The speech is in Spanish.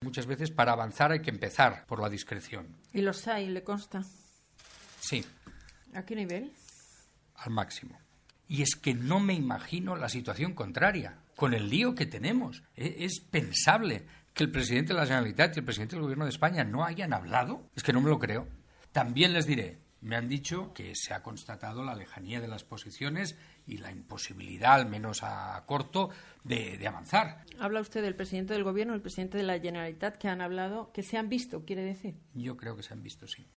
Muchas veces para avanzar hay que empezar por la discreción. ¿Y los hay, le consta? Sí. ¿A qué nivel? Al máximo. Y es que no me imagino la situación contraria, con el lío que tenemos. ¿Es pensable que el presidente de la Generalitat y el presidente del Gobierno de España no hayan hablado? Es que no me lo creo. También les diré, me han dicho que se ha constatado la lejanía de las posiciones y la imposibilidad, al menos a corto, de avanzar. ¿Habla usted del presidente del Gobierno y el presidente de la Generalitat que han hablado, que se han visto, quiere decir? Yo creo que se han visto, sí.